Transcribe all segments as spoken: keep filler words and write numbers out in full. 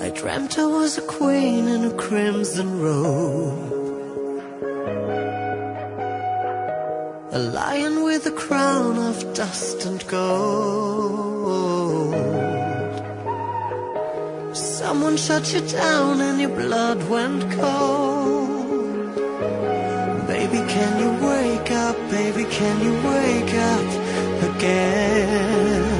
I dreamt I was a queen in a crimson robe, a lion with a crown of dust and gold. Someone shut you down and your blood went cold. Baby, can you wake up? Baby, can you wake up again?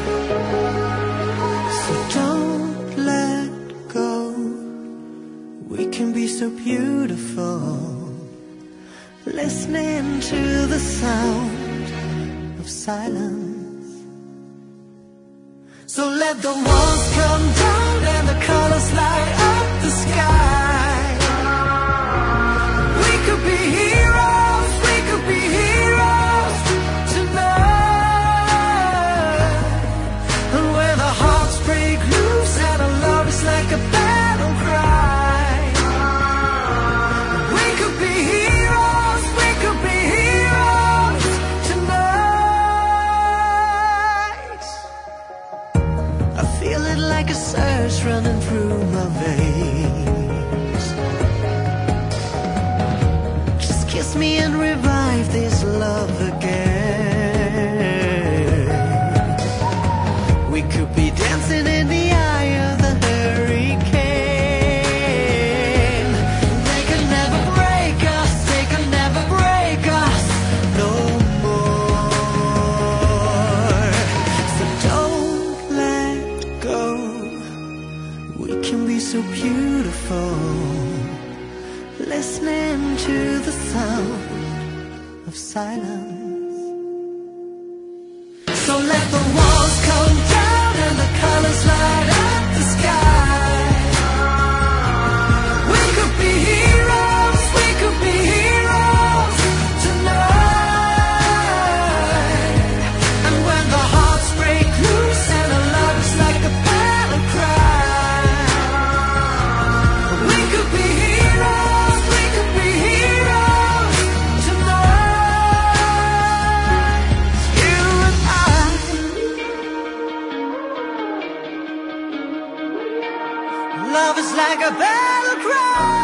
So don't let go. We can be so beautiful, listening to the sound of silence. So let the walls come down and the colors light up the sky. We could be heroes, we could be heroes tonight. And when our hearts break loose and our love is like a battle cry, we could be heroes, we could be heroes tonight. I feel it like a surge running through my veins. Just kiss me and revive this love again. We could be dancing in the eye of the hurricane. They could never break us, they could never break us no more. So don't let go. We can be so beautiful, listening to the sound of silence. So let the walls come down and the colors light up the sky. We could be heroes, we could be heroes tonight. And when the hearts break loose and our love is like a battle cry, we could be heroes, we could be heroes tonight. You and I. Love is like a battle cry.